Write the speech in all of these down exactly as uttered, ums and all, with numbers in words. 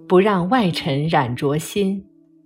不让外尘染着心。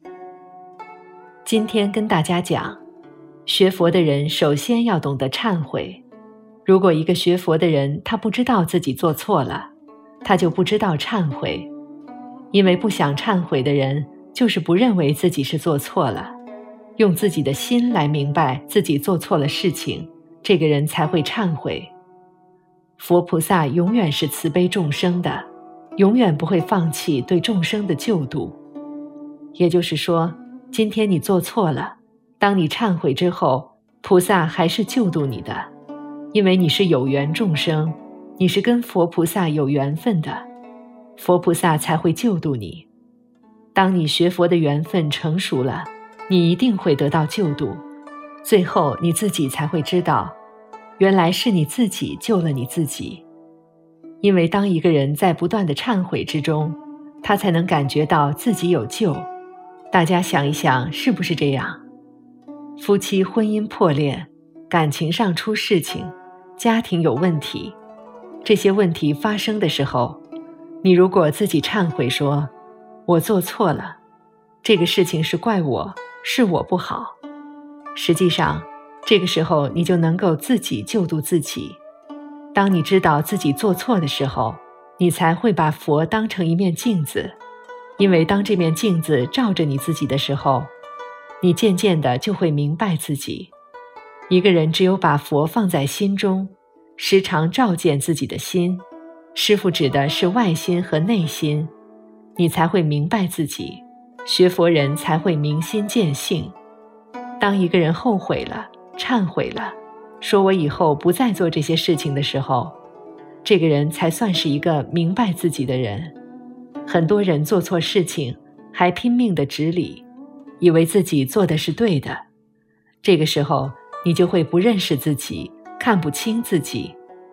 今天跟大家讲，学佛的人首先要懂得忏悔。如果一个学佛的人他不知道自己做错了，他就不知道忏悔。因为不想忏悔的人，就是不认为自己是做错了，用自己的心来明白自己做错了事情，这个人才会忏悔。佛菩萨永远是慈悲众生的，永远不会放弃对众生的救度。也就是说，今天你做错了，当你忏悔之后，菩萨还是救度你的，因为你是有缘众生，你是跟佛菩萨有缘分的，佛菩萨才会救度你。当你学佛的缘分成熟了，你一定会得到救度，最后你自己才会知道，原来是你自己救了你自己。因为当一个人在不断的忏悔之中，他才能感觉到自己有救。大家想一想，是不是这样？夫妻婚姻破裂，感情上出事情，家庭有问题，这些问题发生的时候，你如果自己忏悔说，我做错了，这个事情是怪我，是我不好，实际上这个时候你就能够自己救度自己。当你知道自己做错的时候，你才会把佛当成一面镜子，因为当这面镜子照着你自己的时候，你渐渐的就会明白自己。一个人只有把佛放在心中，时常照见自己的心，师父指的是外心和内心，你才会明白自己，学佛人才会明心见性。当一个人后悔了，忏悔了，说我以后不再做这些事情的时候，这个人才算是一个明白自己的人。很多人做错事情，还拼命地执理，以为自己做的是对的，这个时候你就会不认识自己，看不清自己。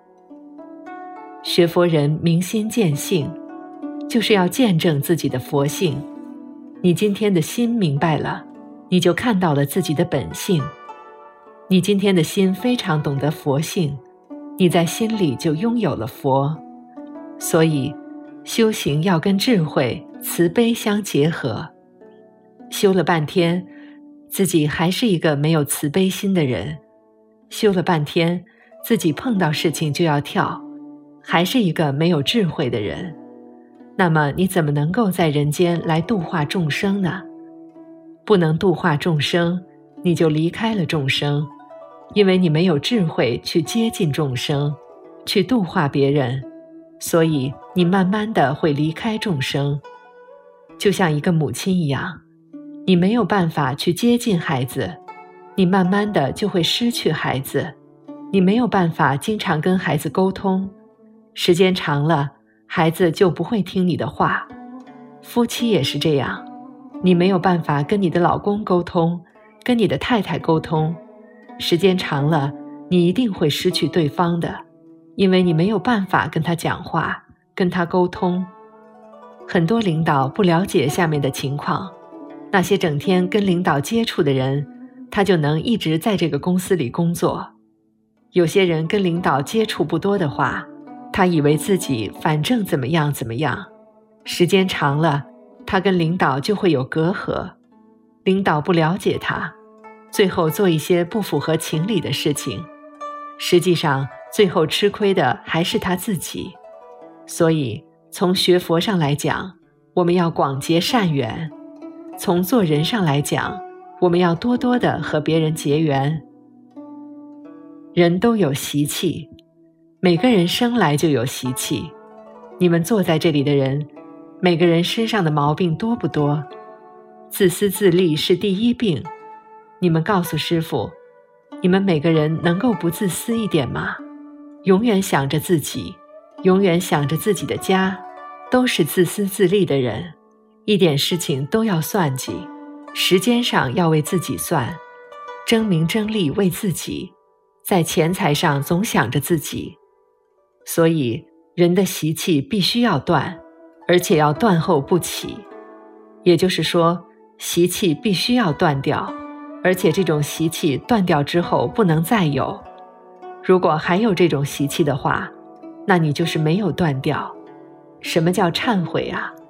学佛人明心见性，就是要见证自己的佛性。你今天的心明白了，你就看到了自己的本性。你今天的心非常懂得佛性，你在心里就拥有了佛。所以修行要跟智慧、慈悲相结合。修了半天，自己还是一个没有慈悲心的人；修了半天，自己碰到事情就要跳，还是一个没有智慧的人。那么你怎么能够在人间来度化众生呢？不能度化众生，你就离开了众生，因为你没有智慧去接近众生，去度化别人，所以你慢慢的会离开众生。就像一个母亲一样，你没有办法去接近孩子，你慢慢的就会失去孩子。你没有办法经常跟孩子沟通，时间长了，孩子就不会听你的话。夫妻也是这样，你没有办法跟你的老公沟通，跟你的太太沟通，时间长了，你一定会失去对方的，因为你没有办法跟他讲话，跟他沟通。很多领导不了解下面的情况，那些整天跟领导接触的人，他就能一直在这个公司里工作。有些人跟领导接触不多的话，他以为自己反正怎么样怎么样，时间长了，他跟领导就会有隔阂，领导不了解他，最后做一些不符合情理的事情，实际上最后吃亏的还是他自己。所以从学佛上来讲，我们要广结善缘；从做人上来讲，我们要多多的和别人结缘。人都有习气，每个人生来就有习气。你们坐在这里的人，每个人身上的毛病多不多？自私自利是第一病。你们告诉师父，你们每个人能够不自私一点吗？永远想着自己，永远想着自己的家，都是自私自利的人，一点事情都要算计，时间上要为自己算，争名争利为自己，在钱财上总想着自己。所以人的习气必须要断，而且要断后不起。也就是说，习气必须要断掉，而且这种习气断掉之后不能再有。如果还有这种习气的话，那你就是没有断掉。什么叫忏悔啊？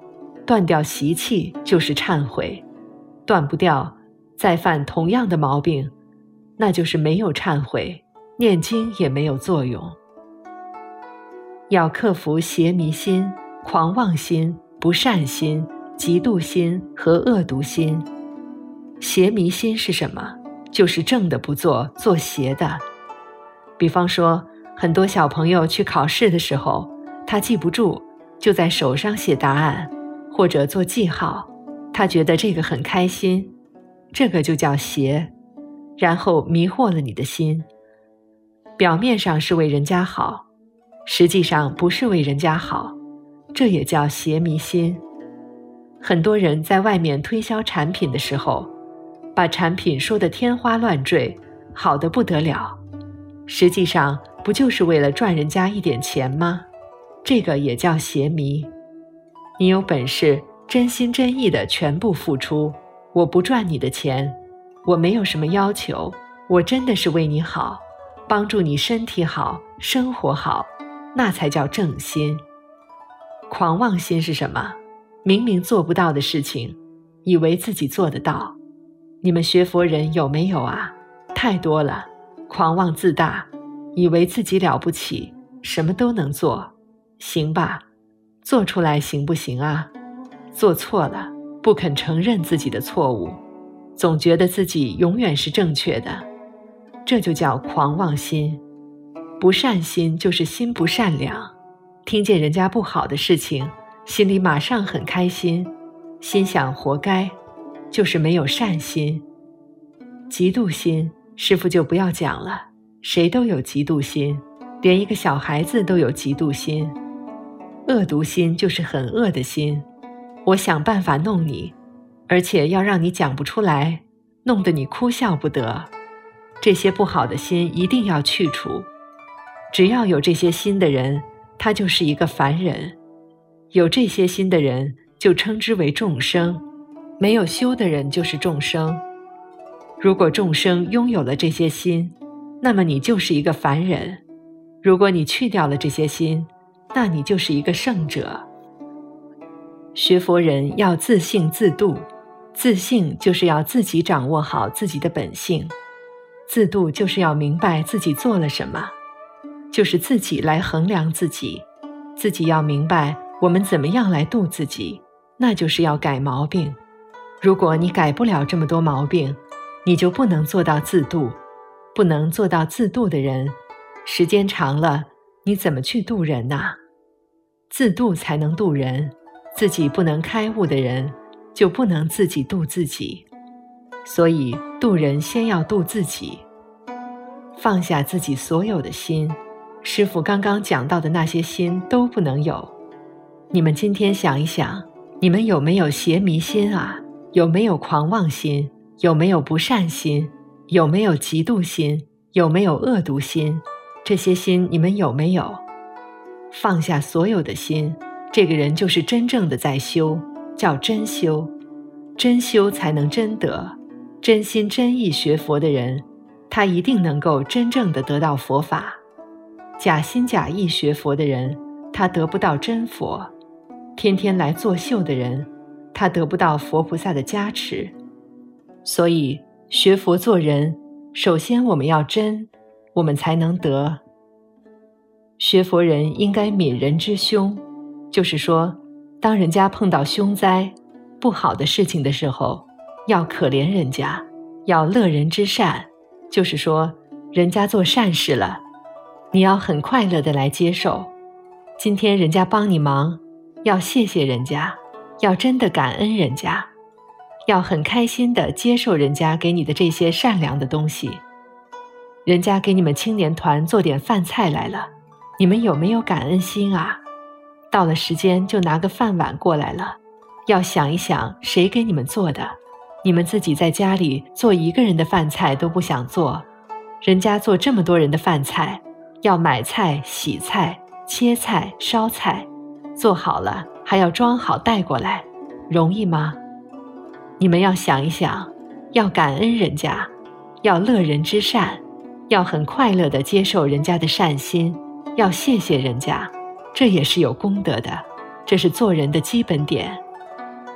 断掉习气就是忏悔，断不掉，再犯同样的毛病，那就是没有忏悔，念经也没有作用。要克服邪迷心、狂妄心、不善心、嫉妒心和恶毒心。邪迷心是什么？就是正的不做，做邪的。比方说，很多小朋友去考试的时候，他记不住，就在手上写答案，或者做记号，他觉得这个很开心，这个就叫邪，然后迷惑了你的心。表面上是为人家好，实际上不是为人家好，这也叫邪迷心。很多人在外面推销产品的时候，把产品说得天花乱坠，好得不得了，实际上不就是为了赚人家一点钱吗？这个也叫邪迷。你有本事真心真意的全部付出，我不赚你的钱，我没有什么要求，我真的是为你好，帮助你身体好，生活好，那才叫正心。狂妄心是什么？明明做不到的事情，以为自己做得到。你们学佛人有没有啊？太多了，狂妄自大，以为自己了不起，什么都能做。行吧，做出来行不行啊？做错了，不肯承认自己的错误，总觉得自己永远是正确的，这就叫狂妄心。不善心就是心不善良，听见人家不好的事情，心里马上很开心，心想活该，就是没有善心。嫉妒心，师父就不要讲了，谁都有嫉妒心，连一个小孩子都有嫉妒心。恶毒心就是很恶的心，我想办法弄你，而且要让你讲不出来，弄得你哭笑不得。这些不好的心一定要去除。只要有这些心的人，他就是一个凡人。有这些心的人，就称之为众生。没有修的人就是众生。如果众生拥有了这些心，那么你就是一个凡人。如果你去掉了这些心，那你就是一个圣者。学佛人要自性自度，自性就是要自己掌握好自己的本性，自度就是要明白自己做了什么，就是自己来衡量自己，自己要明白我们怎么样来度自己，那就是要改毛病。如果你改不了这么多毛病，你就不能做到自度。不能做到自度的人，时间长了，你怎么去度人啊？自度才能度人，自己不能开悟的人，就不能自己度自己。所以度人先要度自己，放下自己所有的心。师父刚刚讲到的那些心都不能有。你们今天想一想，你们有没有邪迷心啊？有没有狂妄心？有没有不善心？有没有嫉妒心？有没有恶毒心？这些心你们有没有？放下所有的心，这个人就是真正的在修，叫真修。真修才能真得。真心真意学佛的人，他一定能够真正的得到佛法。假心假意学佛的人，他得不到真佛。天天来作秀的人，他得不到佛菩萨的加持。所以学佛做人，首先我们要真，我们才能得。学佛人应该悯人之凶，就是说，当人家碰到凶灾、不好的事情的时候，要可怜人家，要乐人之善，就是说，人家做善事了，你要很快乐的来接受。今天人家帮你忙，要谢谢人家，要真的感恩人家，要很开心的接受人家给你的这些善良的东西。人家给你们青年团做点饭菜来了，你们有没有感恩心啊？到了时间就拿个饭碗过来了，要想一想谁给你们做的。你们自己在家里做一个人的饭菜都不想做，人家做这么多人的饭菜，要买菜、洗菜、切菜、烧菜，做好了还要装好带过来，容易吗？你们要想一想，要感恩人家，要乐人之善，要很快乐地接受人家的善心，要谢谢人家，这也是有功德的，这是做人的基本点。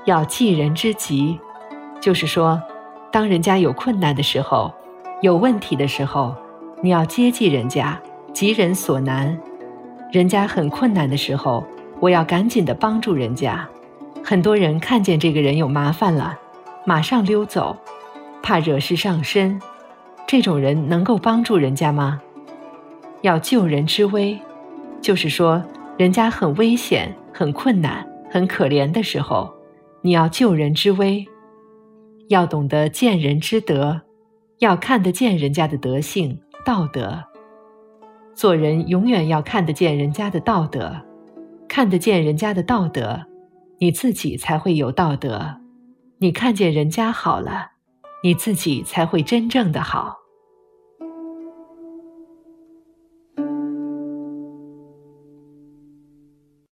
要济人之急，就是说，当人家有困难的时候，有问题的时候，你要接济人家，急人所难。人家很困难的时候，我要赶紧地帮助人家。很多人看见这个人有麻烦了，马上溜走，怕惹事上身。这种人能够帮助人家吗？要救人之危，就是说，人家很危险、很困难、很可怜的时候，你要救人之危，要懂得见人之德，要看得见人家的德性、道德。做人永远要看得见人家的道德，看得见人家的道德，你自己才会有道德。你看见人家好了，你自己才会真正的好。